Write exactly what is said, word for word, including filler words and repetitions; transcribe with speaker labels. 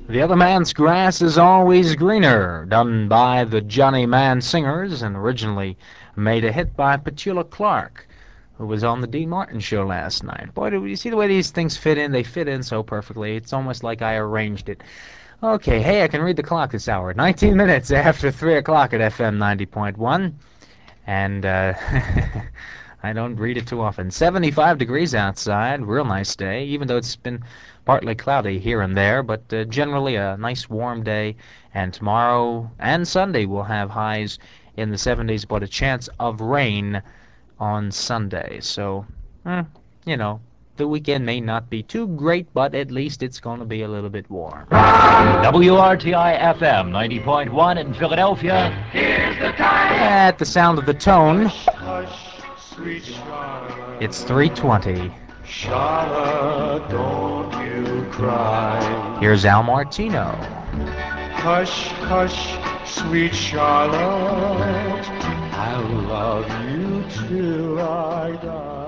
Speaker 1: The Other Man's Grass is Always Greener, done by the Johnny Mann Singers, and originally made a hit by Petula Clark, who was on the Dean Martin show last night. Boy, do you see the way these things fit in? They fit in so perfectly. It's almost like I arranged it. Okay, hey, I can read the clock this hour. nineteen minutes after three o'clock at F M ninety point one. And uh, I don't read it too often. seventy-five degrees outside, real nice day, even though it's been partly cloudy here and there, but uh, generally a nice warm day. And tomorrow and Sunday we'll have highs in the seventies, but a chance of rain on Sunday. So, eh, you know, the weekend may not be too great, but at least it's going to be a little bit warm.
Speaker 2: W R T I F M ninety point one in Philadelphia.
Speaker 3: Here's the time.
Speaker 1: At the sound of the tone,
Speaker 3: Hush, sweet Charlotte.
Speaker 1: it's three twenty.
Speaker 3: Charlotte, don't you cry.
Speaker 1: Here's Al Martino.
Speaker 3: Hush, hush, sweet Charlotte. I'll love you till I die.